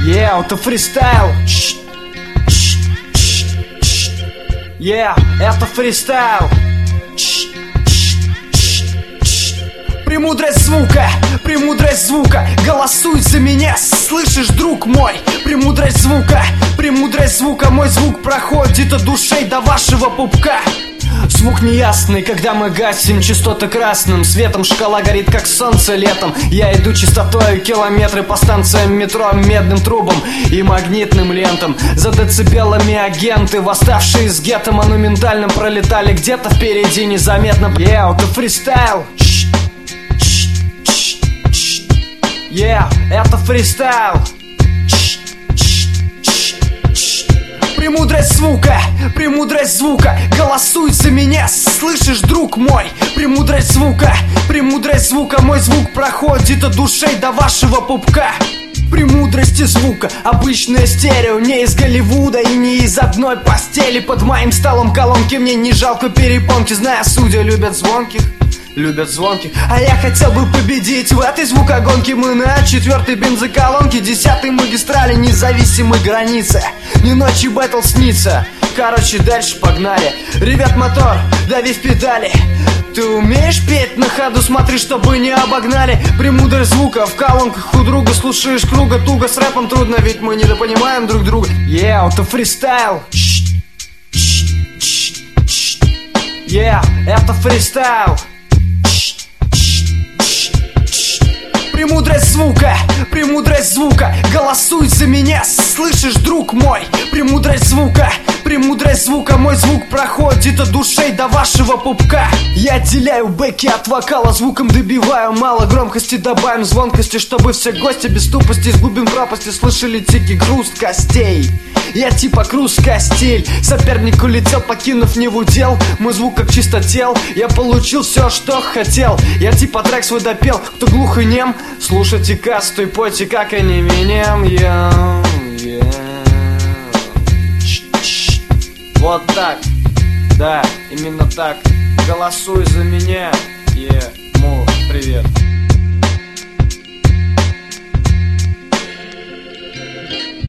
Это фристайл. Это фристайл. Премудрость звука, голосуй за меня, слышишь, друг мой? Премудрость звука, мой звук проходит от ушей до вашего пупка. Звук неясный, когда мы гасим частоты красным светом. Шкала горит, как солнце летом. Я иду частотой километры по станциям метро, медным трубам и магнитным лентам. За децибелами агенты, восставшие из гетто, монументально пролетали где-то впереди незаметно. Это фристайл. Это фристайл. Премудрость звука, голосуй за меня, слышишь, друг мой? Премудрость звука, мой звук проходит от ушей до вашего пупка. Премудрости звука, обычное стерео, не из Голливуда и не из одной постели. Под моим столом колонки, мне не жалко перепонки. Зная, судьи любят звонких, а я хотел бы победить в этой звукогонке. Мы на 4-й бензоколонке, 10-й магистрали независимой границы. Не ночи бэтл снится. Короче, дальше погнали. Ревет мотор, дави в педали. Ты умеешь петь на ходу, смотри, чтобы не обогнали. Премудрость звука в колонках у друга. Слушаешь круга туго, с рэпом трудно, ведь мы недопонимаем друг друга. Это фристайл. Это фристайл. Премудрость звука, голосуй за меня, слышишь, друг мой? Премудрость звука, мой звук проходит от ушей до вашего пупка. Я отделяю бэки от вокала, звуком добиваю. Мало громкости, добавим звонкости, чтобы все гости без тупости из глубин пропасти слышали тихий хруст костей. Я типа Крузка стиль. Соперник улетел, покинув не в удел. Мой звук как чистотел. Я получил все, что хотел. Я типа трек свой допел. Кто глух и нем, слушайте касту и пойте, как они меня. Вот так. Да, именно так. Голосуй за меня. Привет.